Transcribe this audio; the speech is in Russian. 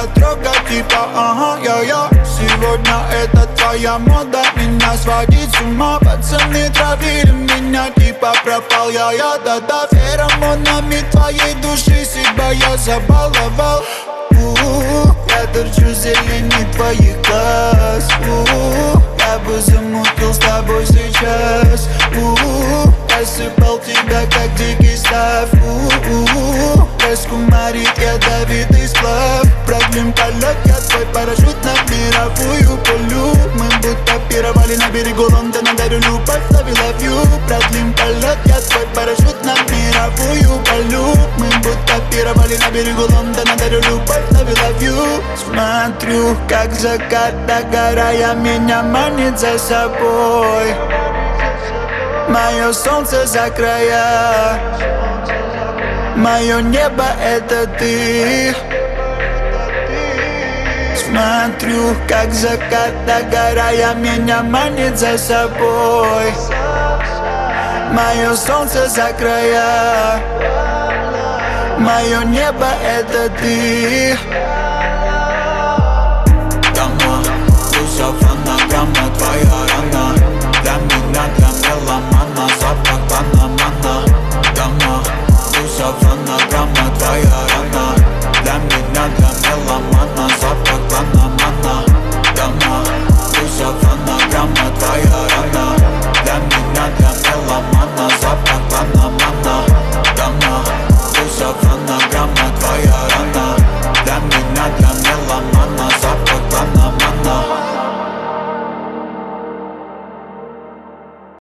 тебя трогать, типа ага, я Сегодня это твоя мода, меня сводить с ума. Пацаны травили меня, типа пропал я, да-да. Феромонами твоей души себя я забаловал. Я торчу в зелени твоих глаз. Я бы замутил с тобой сейчас. Я сыпал тебя как дикий став. Раскумарит ядовитый сплав. Продлим полет, я твой парашют на мировую полю. Мы будто пировали на берегу Лондона, дарю любовь, love you. Продлим полет, я твой парашют на мировую полю. Мы будто пировали на берегу Лондона, дарю любовь, love you. Смотрю, как закат догорая меня манит за собой. Мое солнце за края, мое небо это ты. Смотрю, как закат догорая меня манит за собой. Мое солнце за края, мое небо это ты. Дома, душа фонограмма, твоя рана.